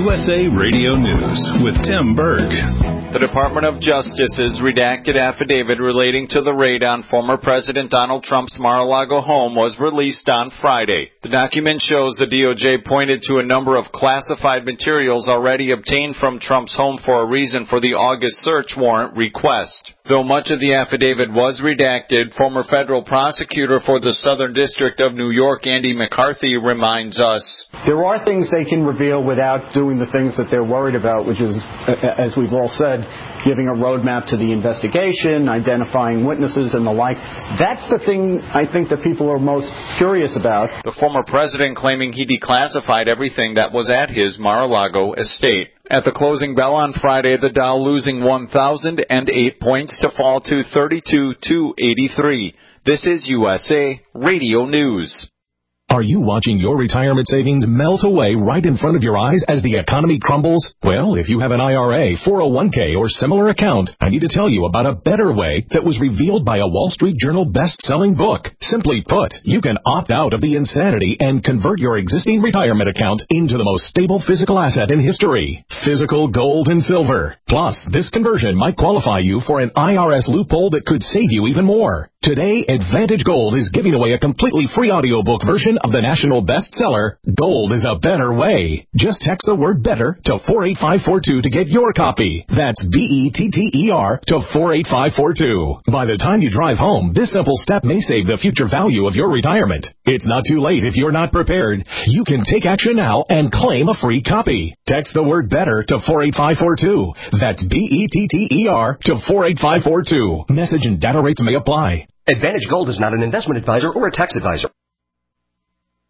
USA Radio News with Tim Berg. The Department of Justice's redacted affidavit relating to the raid on former President Donald Trump's Mar-a-Lago home was released on Friday. The document shows the DOJ pointed to a number of classified materials already obtained from Trump's home for a reason for the August search warrant request. Though much of the affidavit was redacted, former federal prosecutor for the Southern District of New York, Andy McCarthy, reminds us, there are things they can reveal without doing the things that they're worried about, which is, as we've all said, giving a roadmap to the investigation, identifying witnesses and the like. That's the thing I think that people are most curious about. The former president claiming he declassified everything that was at his Mar-a-Lago estate. At the closing bell on Friday, the Dow losing 1,008 points to fall to 32,283. This is USA Radio News. Are you watching your retirement savings melt away right in front of your eyes as the economy crumbles? Well, if you have an IRA, 401k, or similar account, I need to tell you about a better way that was revealed by a Wall Street Journal best-selling book. Simply put, you can opt out of the insanity and convert your existing retirement account into the most stable physical asset in history, physical gold and silver. Plus, this conversion might qualify you for an IRS loophole that could save you even more. Today, Advantage Gold is giving away a completely free audiobook version of the national bestseller, Gold is a Better Way. Just text the word BETTER to 48542 to get your copy. That's BETTER to 48542. By the time you drive home, this simple step may save the future value of your retirement. It's not too late if you're not prepared. You can take action now and claim a free copy. Text the word BETTER to 48542. That's BETTER to 48542. Message and data rates may apply. Advantage Gold is not an investment advisor or a tax advisor.